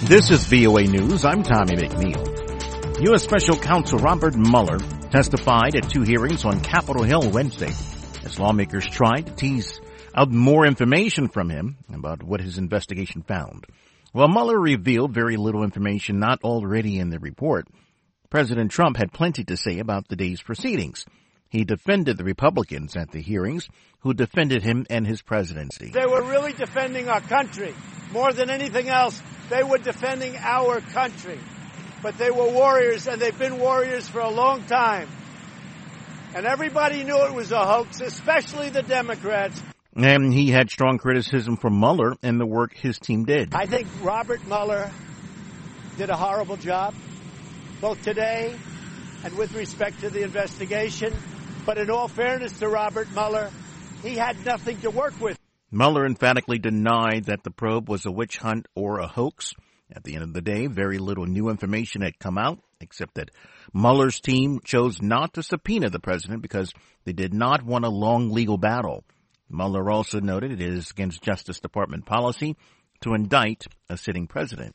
This is VOA News. I'm Tommy McNeil. U.S. Special Counsel Robert Mueller testified at two hearings on Capitol Hill Wednesday as lawmakers tried to tease out more information from him about what his investigation found. While Mueller revealed very little information not already in the report, President Trump had plenty to say about the day's proceedings. He defended the Republicans at the hearings who defended him and his presidency. They were really defending our country. More than anything else, they were defending our country. But they were warriors, and they've been warriors for a long time. And everybody knew it was a hoax, especially the Democrats. And he had strong criticism for Mueller and the work his team did. I think Robert Mueller did a horrible job, both today and with respect to the investigation. But in all fairness to Robert Mueller, he had nothing to work with. Mueller emphatically denied that the probe was a witch hunt or a hoax. At the end of the day, very little new information had come out, except that Mueller's team chose not to subpoena the president because they did not want a long legal battle. Mueller also noted it is against Justice Department policy to indict a sitting president.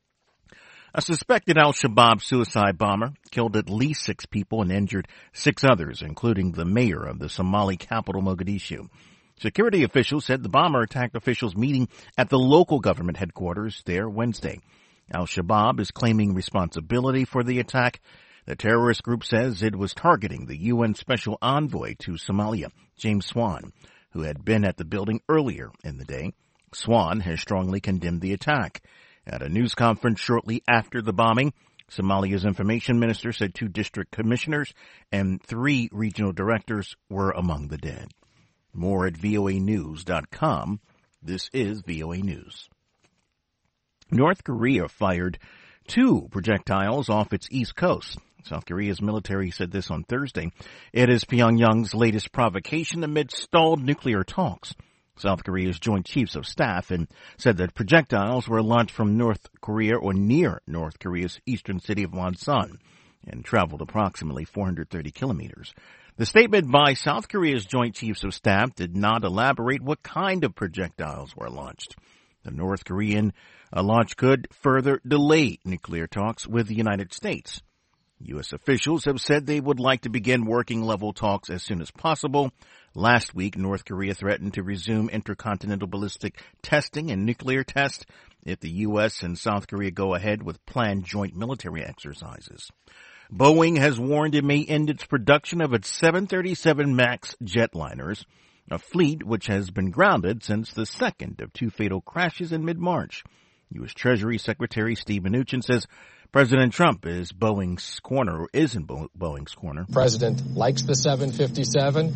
A suspected al-Shabaab suicide bomber killed at least 6 people and injured 6 others, including the mayor of the Somali capital, Mogadishu. Security officials said the bomber attacked officials meeting at the local government headquarters there Wednesday. Al-Shabaab is claiming responsibility for the attack. The terrorist group says it was targeting the UN Special Envoy to Somalia, James Swan, who had been at the building earlier in the day. Swan has strongly condemned the attack. At a news conference shortly after the bombing, Somalia's information minister said 2 district commissioners and 3 regional directors were among the dead. More at voanews.com. This is VOA News. North Korea fired 2 projectiles off its east coast. South Korea's military said this on Thursday. It is Pyongyang's latest provocation amid stalled nuclear talks. South Korea's Joint Chiefs of Staff and said that projectiles were launched from North Korea or near North Korea's eastern city of Wonsan and traveled approximately 430 kilometers. The statement by South Korea's Joint Chiefs of Staff did not elaborate what kind of projectiles were launched. The North Korean launch could further delay nuclear talks with the United States. U.S. officials have said they would like to begin working-level talks as soon as possible. Last week, North Korea threatened to resume intercontinental ballistic testing and nuclear tests if the U.S. and South Korea go ahead with planned joint military exercises. Boeing has warned it may end its production of its 737 MAX jetliners, a fleet which has been grounded since the second of 2 fatal crashes in mid-March. U.S. Treasury Secretary Steve Mnuchin says President Trump is Boeing's corner, or is in Boeing's corner. President likes the 757.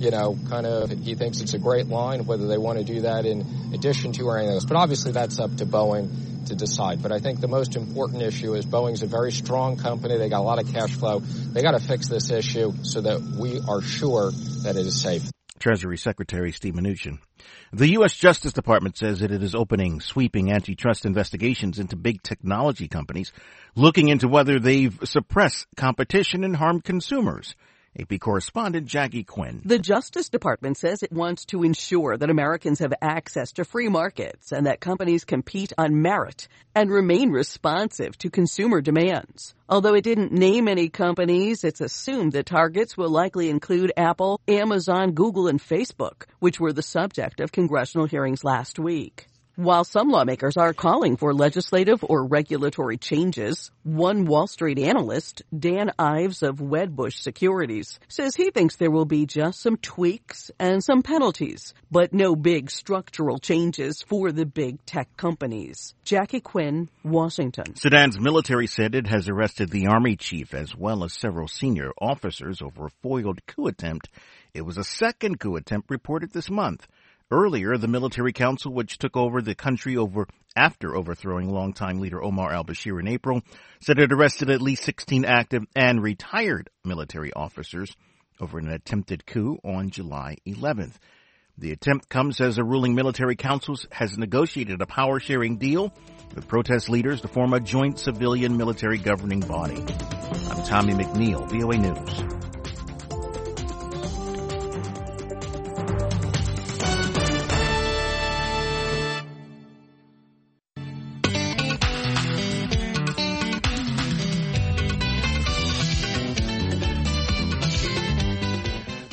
He thinks it's a great line, whether they want to do that in addition to or anything else. But obviously that's up to Boeing to decide. But I think the most important issue is Boeing's a very strong company. They got a lot of cash flow. They got to fix this issue so that we are sure that it is safe. Treasury Secretary Steve Mnuchin. The U.S. Justice Department says that it is opening sweeping antitrust investigations into big technology companies, looking into whether they've suppressed competition and harmed consumers. AP correspondent Jackie Quinn. The Justice Department says it wants to ensure that Americans have access to free markets and that companies compete on merit and remain responsive to consumer demands. Although it didn't name any companies, it's assumed that targets will likely include Apple, Amazon, Google, and Facebook, which were the subject of congressional hearings last week. While some lawmakers are calling for legislative or regulatory changes, one Wall Street analyst, Dan Ives of Wedbush Securities, says he thinks there will be just some tweaks and some penalties, but no big structural changes for the big tech companies. Jackie Quinn, Washington. Sudan's military said it has arrested the army chief as well as several senior officers over a foiled coup attempt. It was a second coup attempt reported this month. Earlier, the military council, which took over the country after overthrowing longtime leader Omar al-Bashir in April, said it arrested at least 16 active and retired military officers over an attempted coup on July 11th. The attempt comes as a ruling military council has negotiated a power-sharing deal with protest leaders to form a joint civilian-military governing body. I'm Tommy McNeil, VOA News.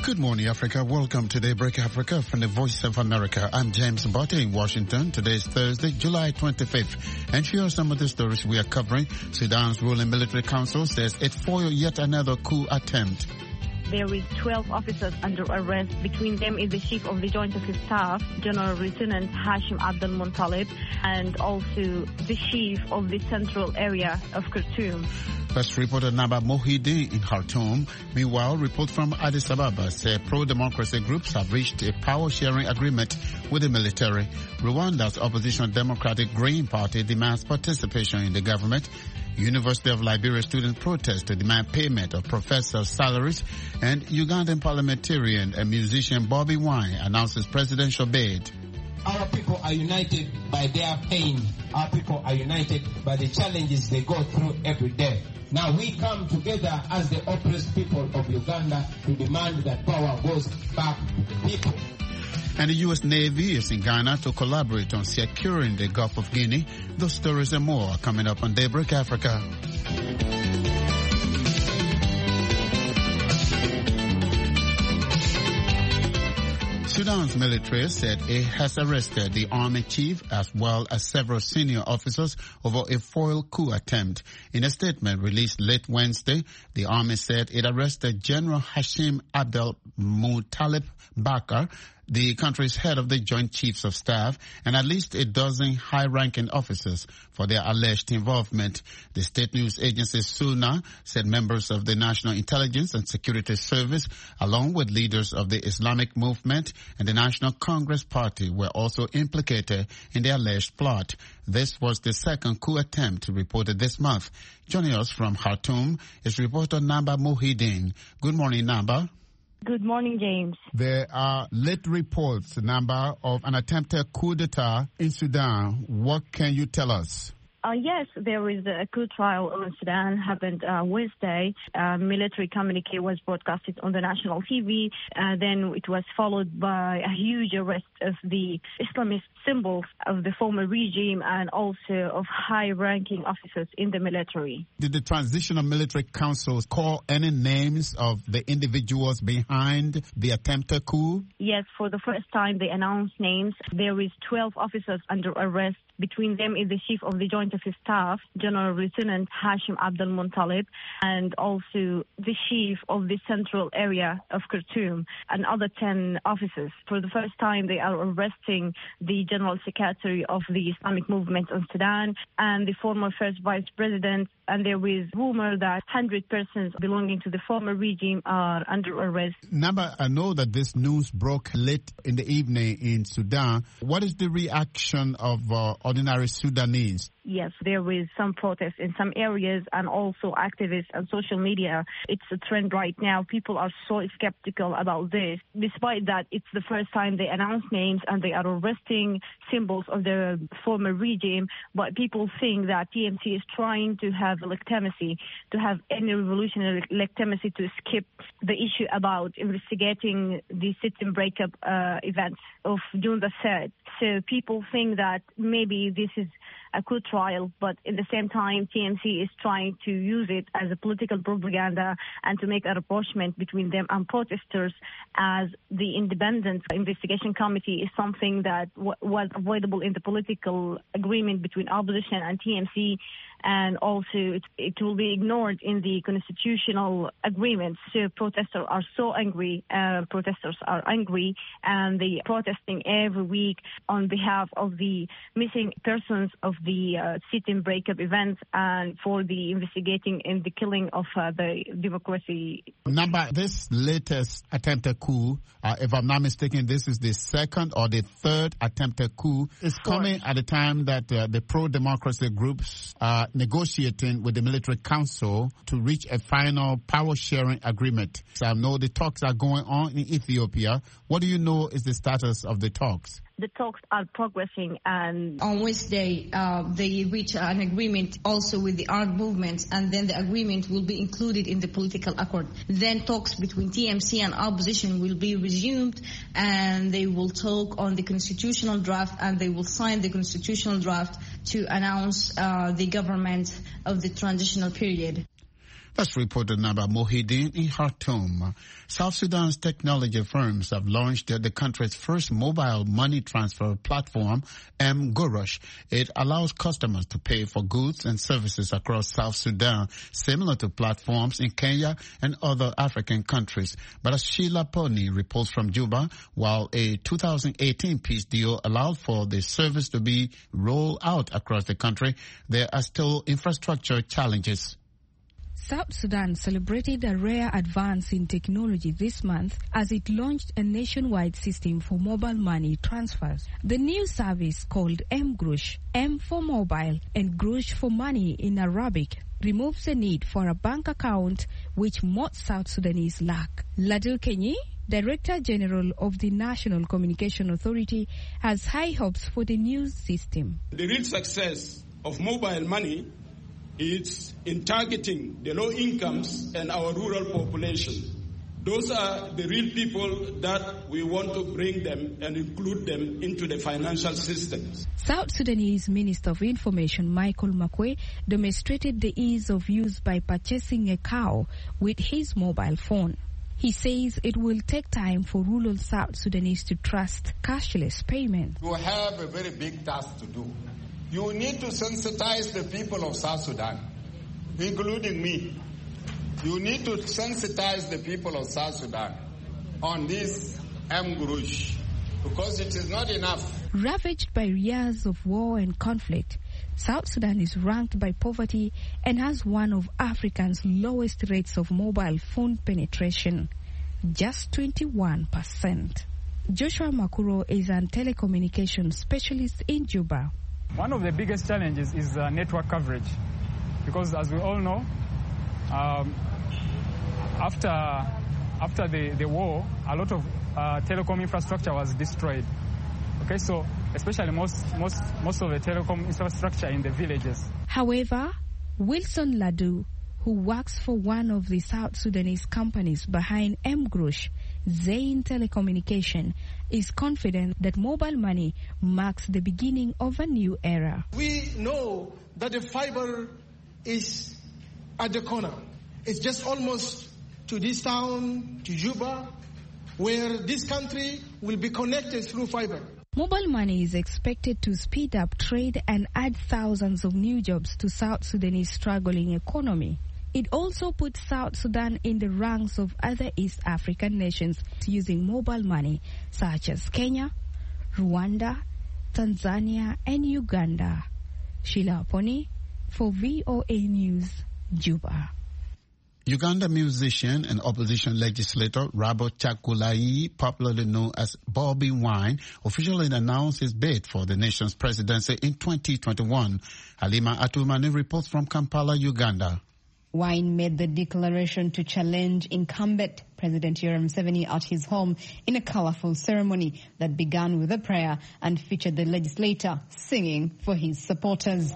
Good morning, Africa. Welcome to Daybreak Africa from the Voice of America. I'm James Botte in Washington. Today is Thursday, July 25th. And here are some of the stories we are covering. Sudan's ruling military council says it foiled yet another coup attempt. There is 12 officers under arrest. Between them is the Chief of the Joint of Staff, General Lieutenant Hashim Abdel Muttalib, and also the Chief of the Central Area of Khartoum. First reporter Naba Mohideen in Khartoum. Meanwhile, reports from Addis Ababa say pro-democracy groups have reached a power-sharing agreement with the military. Rwanda's opposition Democratic Green Party demands participation in the government. University of Liberia students protest to demand payment of professors' salaries. And Ugandan parliamentarian and musician Bobby Wine announces presidential bid. Our people are united by their pain. Our people are united by the challenges they go through every day. Now we come together as the oppressed people of Uganda to demand that power goes back to the people. And the U.S. Navy is in Ghana to collaborate on securing the Gulf of Guinea. Those stories and more are coming up on Daybreak Africa. Sudan's military said it has arrested the army chief as well as several senior officers over a foiled coup attempt. In a statement released late Wednesday, the army said it arrested General Hashim Abdel Muttalib Bakar, the country's head of the Joint Chiefs of Staff, and at least a dozen high-ranking officers for their alleged involvement. The state news agency SUNA said members of the National Intelligence and Security Service, along with leaders of the Islamic Movement and the National Congress Party, were also implicated in the alleged plot. This was the second coup attempt reported this month. Joining us from Khartoum is reporter Naba Mohideen. Good morning, Naba. Good morning, James. There are late reports, Naba, of an attempted coup d'etat in Sudan. What can you tell us? Yes, there is a coup trial in Sudan happened Wednesday. Military communique was broadcasted on the national TV. Then it was followed by a huge arrest of the Islamist symbols of the former regime and also of high-ranking officers in the military. Did the Transitional Military Council call any names of the individuals behind the attempted coup? Yes, for the first time they announced names. There is 12 officers under arrest. Between them is the Chief of the Joint of Staff, General Lieutenant Hashim Abdel Muttalib, and also the Chief of the Central Area of Khartoum, and other 10 officers. For the first time, they are arresting the General Secretary of the Islamic Movement in Sudan and the former First Vice President, and there is rumor that 100 persons belonging to the former regime are under arrest. Naba, I know that this news broke late in the evening in Sudan. What is the reaction of ordinary Sudanese? Yes, there is some protest in some areas and also activists and social media. It's a trend right now. People are so skeptical about this. Despite that, it's the first time they announce names and they are arresting symbols of the former regime. But people think that TMC is trying to have legitimacy, to have any revolutionary legitimacy to skip the issue about investigating the sit-in breakup events of June the 3rd. So people think that maybe this is a coup trial, but at the same time, TMC is trying to use it as a political propaganda and to make a rapprochement between them and protesters, as the independent investigation committee is something that was avoidable in the political agreement between opposition and TMC, and also it will be ignored in the constitutional agreement. So protesters are so angry, and they are protesting every week on behalf of the missing persons of the sit-in breakup events and for the investigating in the killing of the democracy. Number, this latest attempted coup, if I'm not mistaken, this is the second or the third attempted coup. It's coming at a time that the pro-democracy groups are negotiating with the military council to reach a final power-sharing agreement. So I know the talks are going on in Ethiopia. What do you know is the status of the talks? The talks are progressing, and on Wednesday they reach an agreement also with the armed movements, and then the agreement will be included in the political accord. Then talks between TMC and opposition will be resumed, and they will talk on the constitutional draft, and they will sign the constitutional draft to announce the government of the transitional period. That's reported now by Mohideen in Khartoum. South Sudan's technology firms have launched the country's first mobile money transfer platform, mGurush. It allows customers to pay for goods and services across South Sudan, similar to platforms in Kenya and other African countries. But as Sheila Pony reports from Juba, while a 2018 peace deal allowed for the service to be rolled out across the country, there are still infrastructure challenges. South Sudan celebrated a rare advance in technology this month as it launched a nationwide system for mobile money transfers. The new service, called mGurush, M for mobile and Gurush for money in Arabic, removes the need for a bank account, which most South Sudanese lack. Ladu Kenyi, Director General of the National Communication Authority, has high hopes for the new system. The real success of mobile money is in targeting the low incomes and our rural population. Those are the real people that we want to bring them and include them into the financial systems. South Sudanese Minister of Information Michael Makwe demonstrated the ease of use by purchasing a cow with his mobile phone. He says it will take time for rural South Sudanese to trust cashless payment. You have a very big task to do. You need to sensitize the people of South Sudan, including me. You need to sensitize the people of South Sudan on this mGurush, because it is not enough. Ravaged by years of war and conflict, South Sudan is ranked by poverty and has one of Africa's lowest rates of mobile phone penetration, just 21%. Joshua Makuro is a telecommunications specialist in Juba. One of the biggest challenges is network coverage, because as we all know, after the war, a lot of telecom infrastructure was destroyed. Okay, so especially most of the telecom infrastructure in the villages. However, Wilson Ladu, who works for one of the South Sudanese companies behind mGurush, Zain Telecommunication, is confident that mobile money marks the beginning of a new era. We know that the fiber is at the corner. It's just almost to this town, to Juba, where this country will be connected through fiber. Mobile money is expected to speed up trade and add thousands of new jobs to South Sudanese struggling economy. It also puts South Sudan in the ranks of other East African nations using mobile money, such as Kenya, Rwanda, Tanzania, and Uganda. Sheila Pony for VOA News, Juba. Uganda musician and opposition legislator Robert Chakulai, popularly known as Bobby Wine, officially announced his bid for the nation's presidency in 2021. Halima Atumani reports from Kampala, Uganda. Wine made the declaration to challenge incumbent President Yoweri Museveni at his home in a colorful ceremony that began with a prayer and featured the legislator singing for his supporters.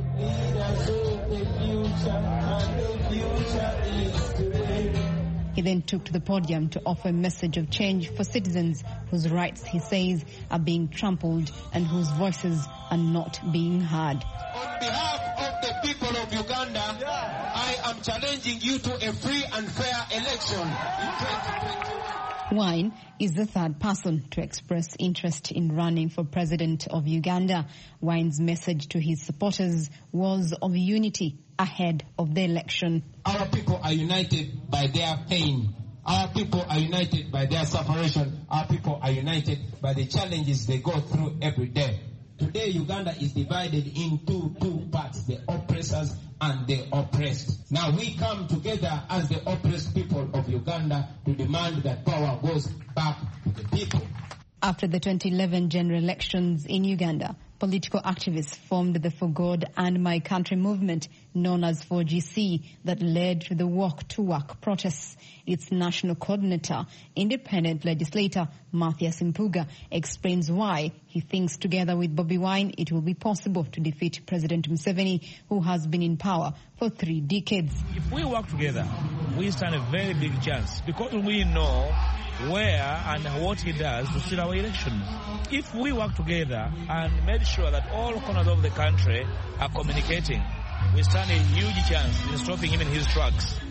He then took to the podium to offer a message of change for citizens whose rights, he says, are being trampled and whose voices are not being heard. On behalf of the people of Uganda, I am challenging you to a free and fair election in 2020. Wine is the third person to express interest in running for president of Uganda. Wine's message to his supporters was of unity ahead of the election. Our people are united by their pain. Our people are united by their separation. Our people are united by the challenges they go through every day. Today, Uganda is divided into two parts, the oppressors and the oppressed. Now we come together as the oppressed people of Uganda to demand that power goes back to the people. After the 2011 general elections in Uganda, political activists formed the For God and My Country movement, known as 4GC, that led to the Walk to Work protests. Its national coordinator, independent legislator Mathias Mpuga, explains why he thinks together with Bobby Wine it will be possible to defeat President Museveni, who has been in power for 3 decades. If we work together, we stand a very big chance because we know where and what he does to steal our elections. If we work together and make sure that all corners of the country are communicating, we stand a huge chance in stopping him in his tracks.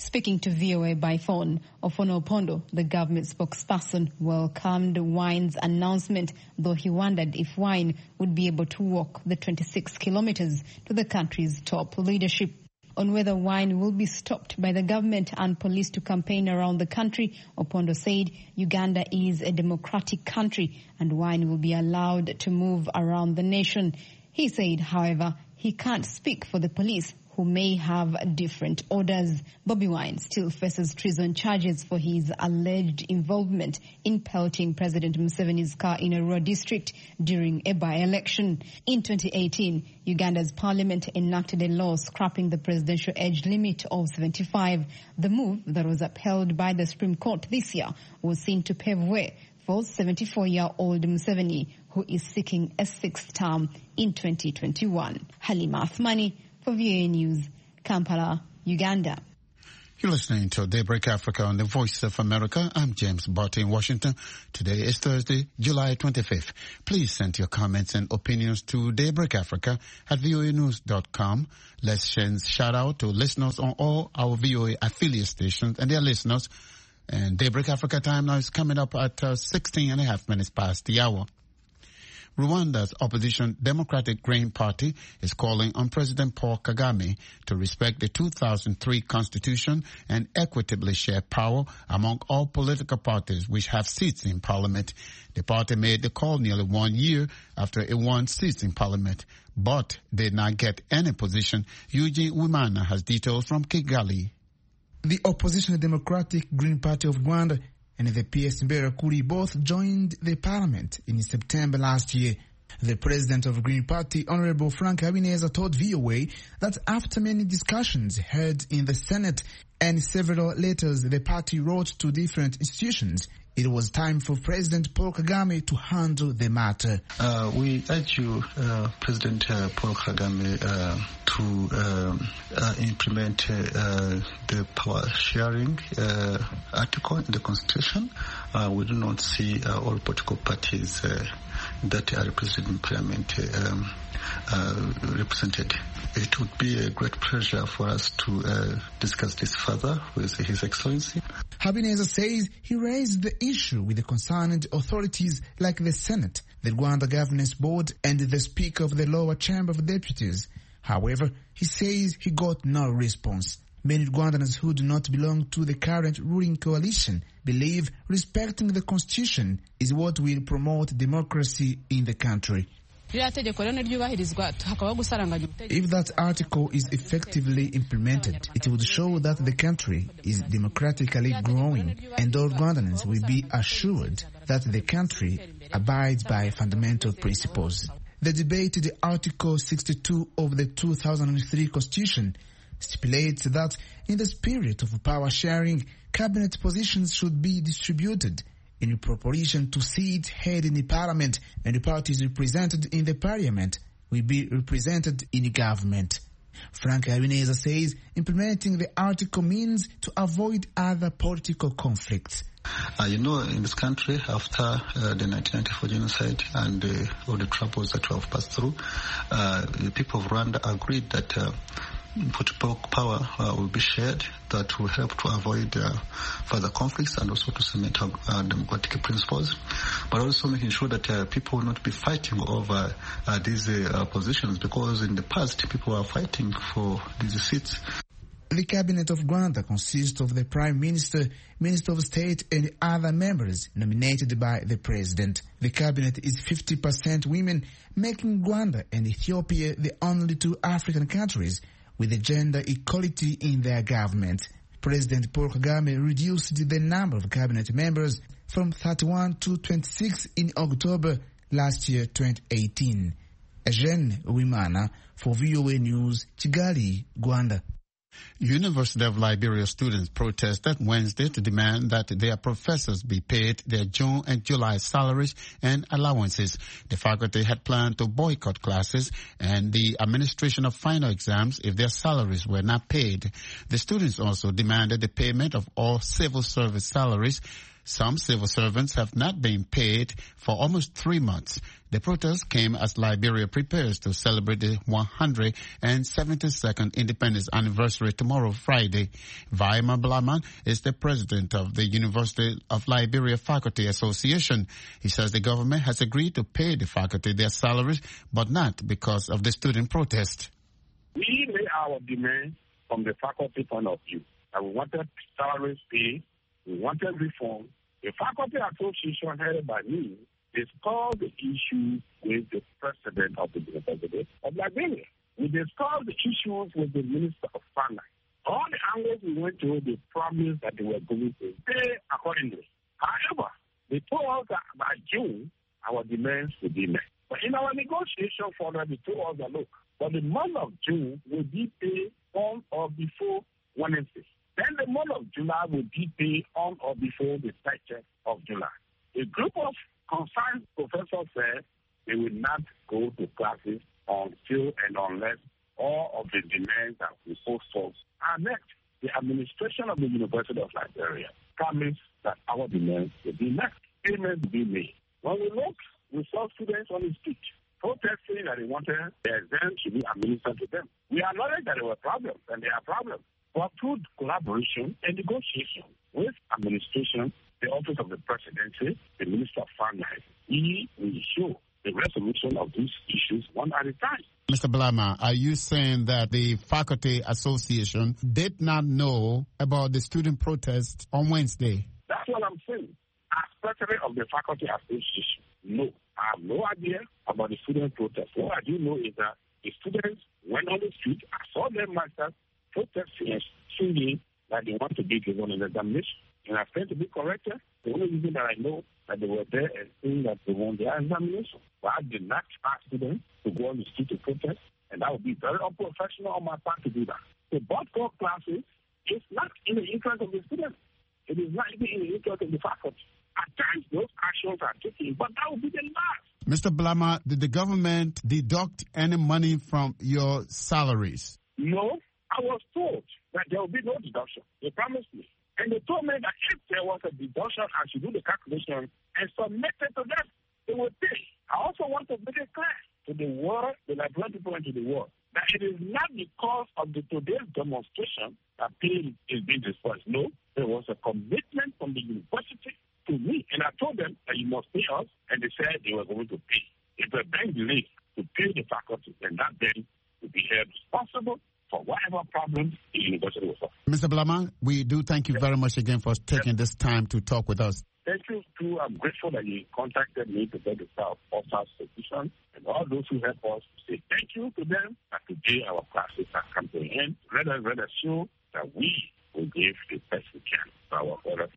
Speaking to VOA by phone, Ofono Opondo, the government spokesperson, welcomed Wine's announcement, though he wondered if Wine would be able to walk the 26 kilometers to the country's top leadership. On whether Wine will be stopped by the government and police to campaign around the country, Opondo said Uganda is a democratic country and Wine will be allowed to move around the nation. He said, however, he can't speak for the police, who may have different orders. Bobi Wine still faces treason charges for his alleged involvement in pelting President Museveni's car in Arua district during a by-election. In 2018, Uganda's parliament enacted a law scrapping the presidential age limit of 75. The move that was upheld by the Supreme Court this year was seen to pave way for 74-year-old Museveni, who is seeking a sixth term in 2021. Halima Athmani for VOA News, Kampala, Uganda. You're listening to Daybreak Africa on the Voice of America. I'm James Barton in Washington. Today is Thursday, July 25th. Please send your comments and opinions to Daybreak Africa at voanews.com. Let's shout out to listeners on all our VOA affiliate stations and their listeners. And Daybreak Africa time now is coming up at 16 and a half minutes past the hour. Rwanda's opposition Democratic Green Party is calling on President Paul Kagame to respect the 2003 constitution and equitably share power among all political parties which have seats in parliament. The party made the call nearly 1 year after it won seats in parliament, but did not get any position. Eugene Wimana has details from Kigali. The opposition Democratic Green Party of Rwanda and the PS Mberakuri both joined the parliament in September last year. The president of the Green Party, Honorable Frank Habineza, told VOA that after many discussions held in the Senate and several letters the party wrote to different institutions, it was time for President Paul Kagame to handle the matter. We urge you, President Paul Kagame, to implement the power sharing article in the Constitution. We do not see all political parties that are represented in Parliament represented. It would be a great pleasure for us to discuss this further with His Excellency. Habineza says he raised the issue with the concerned authorities like the Senate, the Rwanda Governance Board, and the Speaker of the Lower Chamber of Deputies. However, he says he got no response. Many Rwandans who do not belong to the current ruling coalition believe respecting the Constitution is what will promote democracy in the country. If that article is effectively implemented, it would show that the country is democratically growing, and all Rwandans will be assured that the country abides by fundamental principles. The debated Article 62 of the 2003 Constitution stipulates that in the spirit of power sharing, cabinet positions should be distributed in proportion to seats held in the parliament, and the parties represented in the parliament will be represented in the government. Frank Habineza says implementing the article means to avoid other political conflicts. In this country, after the 1994 genocide and all the troubles that we have passed through, the people of Rwanda agreed that political power will be shared. That will help to avoid further conflicts and also to cement democratic principles, but also making sure that people will not be fighting over these positions, because in the past people were fighting for these seats. The cabinet of Rwanda consists of the Prime Minister, Minister of State and other members nominated by the President. The cabinet is 50% women, making Rwanda and Ethiopia the only two African countries with a gender equality in their government. President Paul Kagame reduced the number of cabinet members from 31 to 26 in October last year, 2018. Eugene Wimana for VOA News, Kigali, Rwanda. University of Liberia students protested Wednesday to demand that their professors be paid their June and July salaries and allowances. The faculty had planned to boycott classes and the administration of final exams if their salaries were not paid. The students also demanded the payment of all civil service salaries Some civil servants have not been paid for almost 3 months. The protest came as Liberia prepares to celebrate the 172nd independence anniversary tomorrow, Friday. Vaima Blaman is the president of the University of Liberia Faculty Association. He says the government has agreed to pay the faculty their salaries, but not because of the student protest. We made our demand from the faculty point of view. And we wanted salaries paid, we wanted reform. The faculty association headed by me discussed the issue with the president of the University of Liberia. We discussed the issues with the Minister of Finance. All the angles we went to, they promised that they were going to pay accordingly. However, they told us that by June, our demands would be met. But in our negotiation further, they told us that, look, for the month of June will be paid on or before Wednesday. Then the month of July will be paid on or before the 30th of July. A group of concerned professors said they will not go to classes until and unless all of the demands that we post are met. The administration of the University of Liberia promised that our demands will be met. Payments will be made. When we look, we saw students on the street protesting that they wanted their exams to be administered to them. We acknowledge that there were problems, and there are problems. But through collaboration and negotiation with administration, the Office of the Presidency, the Minister of Finance, we will show the resolution of these issues one at a time. Mr. Blama, are you saying that the Faculty Association did not know about the student protest on Wednesday? That's what I'm saying. As president of the Faculty Association, no. I have no idea about the student protest. What I do know is that the students went on the street. I saw them myself protesting and singing that they want to be given an examination. And I tend to be corrected. The only reason that I know that they were there and saying that they want their examination. But I did not ask them to go on the street to protest, and that would be very unprofessional on my part to do that. The boycott classes is not in the interest of the students. It is not even in the interest of the faculty. At times, those actions are taken, but that would be the last. Mr. Blama, did the government deduct any money from your salaries? No. I was told that there will be no deduction. They promised me. And they told me that if there was a deduction, I should do the calculation and submit it to them. They will pay. I also want to make it clear to the world, the Liberian people and to the world, that it is not because of today's demonstration that pay is being dispersed. No, there was a commitment from the university to me. And I told them that you must pay us, and they said they were going to pay. If a bank delays to pay the faculty, then that bank will be held responsible for whatever problems the university will solve. Mr. Blama, we do thank you very much again for taking this time to talk with us. Thank you, too. I'm grateful that you contacted me to get the staff of our position, and all those who help us say thank you to them, that today our classes have come to an end. Let us show that we will give the best we can to our brothers.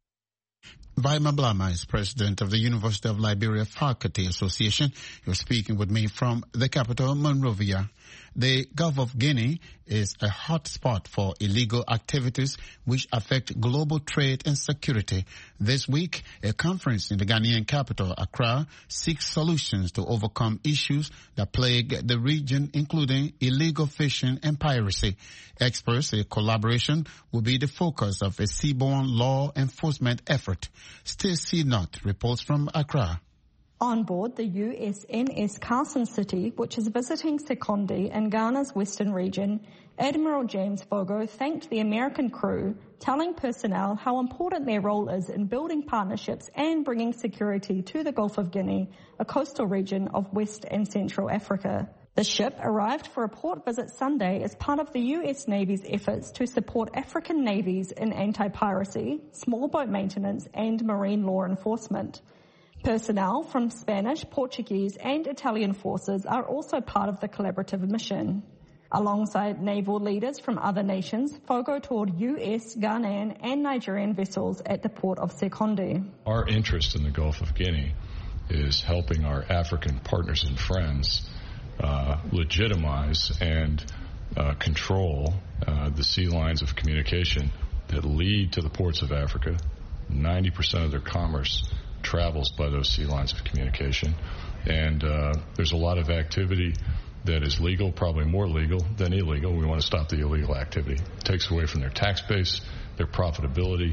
Vaima Blama is president of the University of Liberia Faculty Association. You're speaking with me from the capital, Monrovia. The Gulf of Guinea is a hot spot for illegal activities which affect global trade and security. This week, a conference in the Ghanaian capital, Accra, seeks solutions to overcome issues that plague the region, including illegal fishing and piracy. Experts say collaboration will be the focus of a seaborne law enforcement effort. Stacey Knott reports from Accra. On board the USNS Carson City, which is visiting Sekondi in Ghana's western region, Admiral James Fogo thanked the American crew, telling personnel how important their role is in building partnerships and bringing security to the Gulf of Guinea, a coastal region of West and Central Africa. The ship arrived for a port visit Sunday as part of the U.S. Navy's efforts to support African navies in anti-piracy, small boat maintenance, and marine law enforcement. Personnel from Spanish, Portuguese, and Italian forces are also part of the collaborative mission. Alongside naval leaders from other nations, Fogo toured U.S., Ghanaian, and Nigerian vessels at the port of Sekondi. Our interest in the Gulf of Guinea is helping our African partners and friends legitimize and control the sea lines of communication that lead to the ports of Africa. 90% of their commerce travels by those sea lines of communication. And there's a lot of activity that is legal, probably more legal than illegal. We want to stop the illegal activity. It takes away from their tax base, their profitability,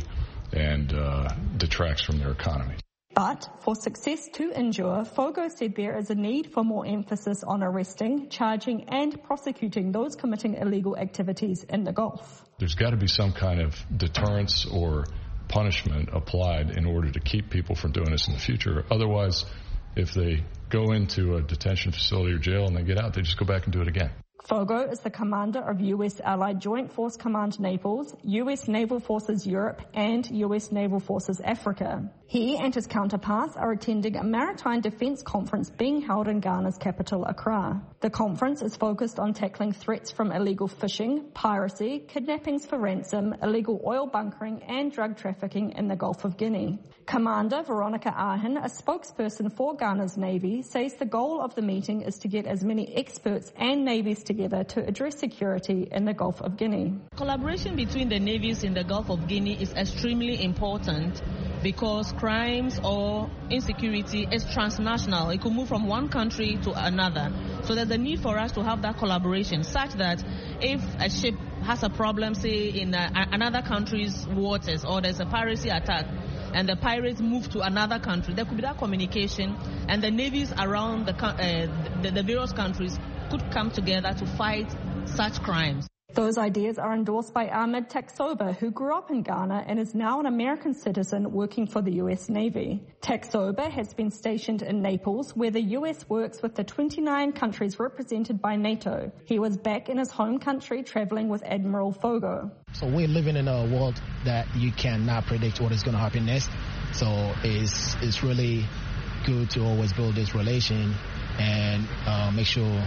and detracts from their economy. But for success to endure, Fogo said there is a need for more emphasis on arresting, charging and prosecuting those committing illegal activities in the Gulf. There's got to be some kind of deterrence or punishment applied in order to keep people from doing this in the future. Otherwise, if they go into a detention facility or jail and they get out, they just go back and do it again. Fogo is the commander of U.S. Allied Joint Force Command Naples, U.S. Naval Forces Europe, and U.S. Naval Forces Africa. He and his counterparts are attending a maritime defense conference being held in Ghana's capital, Accra. The conference is focused on tackling threats from illegal fishing, piracy, kidnappings for ransom, illegal oil bunkering, and drug trafficking in the Gulf of Guinea. Commander Veronica Ahin, a spokesperson for Ghana's Navy, says the goal of the meeting is to get as many experts and navies together to address security in the Gulf of Guinea. Collaboration between the navies in the Gulf of Guinea is extremely important because crimes or insecurity is transnational. It could move from one country to another. So there's a need for us to have that collaboration such that if a ship has a problem, say in another country's waters, or there's a piracy attack, and the pirates move to another country, there could be that communication, and the navies around the various countries could come together to fight such crimes. Those ideas are endorsed by Ahmed Taksoba, who grew up in Ghana and is now an American citizen working for the U.S. Navy. Taksoba has been stationed in Naples, where the U.S. works with the 29 countries represented by NATO. He was back in his home country traveling with Admiral Fogo. So we're living in a world that you cannot predict what is going to happen next. So it's really good to always build this relation and make sure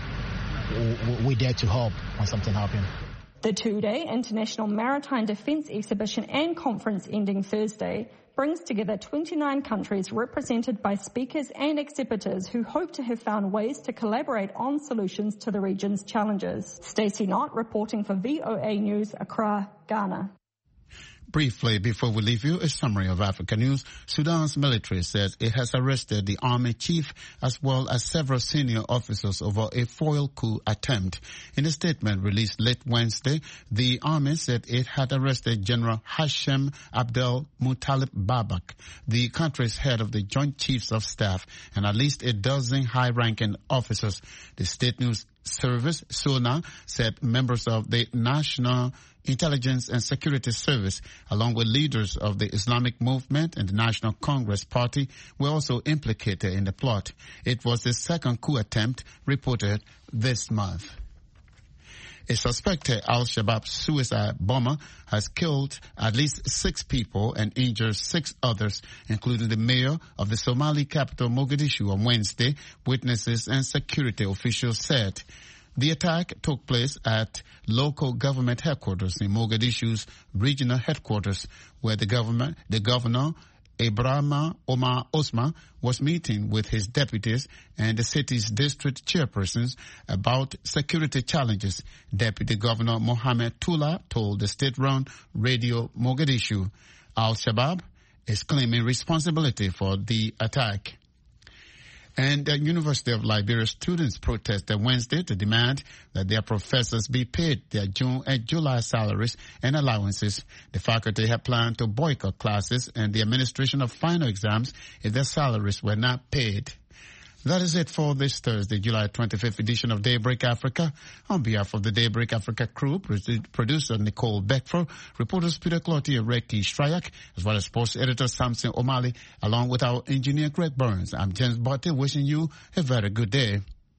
we dare to help when something happens. The two-day International Maritime Defence Exhibition and Conference ending Thursday brings together 29 countries represented by speakers and exhibitors who hope to have found ways to collaborate on solutions to the region's challenges. Stacey Knott reporting for VOA News, Accra, Ghana. Briefly, before we leave you, a summary of Africa news. Sudan's military says it has arrested the army chief as well as several senior officers over a foiled coup attempt. In a statement released late Wednesday, the army said it had arrested General Hashem Abdel Muttalib Babak, the country's head of the Joint Chiefs of Staff, and at least a dozen high-ranking officers. The state news service, SONA, said members of the National Intelligence and Security Service, along with leaders of the Islamic Movement and the National Congress Party, were also implicated in the plot. It was the second coup attempt reported this month. A suspected Al-Shabaab suicide bomber has killed at least 6 people and injured 6 others, including the mayor of the Somali capital Mogadishu on Wednesday, witnesses and security officials said. The attack took place at local government headquarters in Mogadishu's regional headquarters, where the governor, Ibrahim Omar Osman, was meeting with his deputies and the city's district chairpersons about security challenges. Deputy Governor Mohammed Tula told the state-run Radio Mogadishu. Al-Shabaab is claiming responsibility for the attack. And the University of Liberia students protested Wednesday to demand that their professors be paid their June and July salaries and allowances. The faculty had planned to boycott classes and the administration of final exams if their salaries were not paid. That is it for this Thursday, July 25th edition of Daybreak Africa. On behalf of the Daybreak Africa crew, producer Nicole Beckford, reporters Peter Clotty and Reki Shryak, as well as sports editor Samson O'Malley, along with our engineer Greg Burns. I'm James Botte, wishing you a very good day.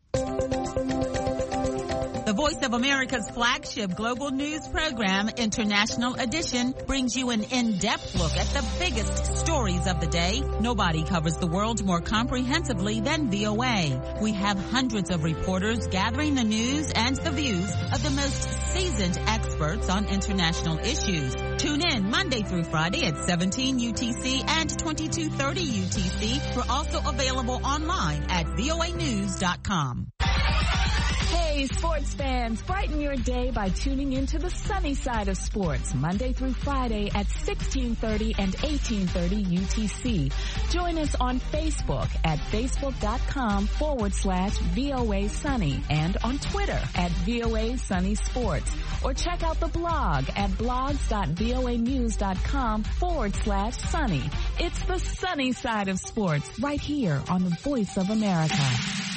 The Voice of America's flagship global news program, International Edition, brings you an in-depth look at the biggest stories of the day. Nobody covers the world more comprehensively than VOA. We have hundreds of reporters gathering the news and the views of the most seasoned experts on international issues. Tune in Monday through Friday at 17 UTC and 2230 UTC. We're also available online at voanews.com. Hey, sports fans, brighten your day by tuning into the sunny side of sports, Monday through Friday at 1630 and 1830 UTC. Join us on Facebook at facebook.com/VOA Sunny and on Twitter at VOA Sunny Sports. Or check out the blog at blogs.voanews.com/sunny. It's the sunny side of sports right here on the Voice of America.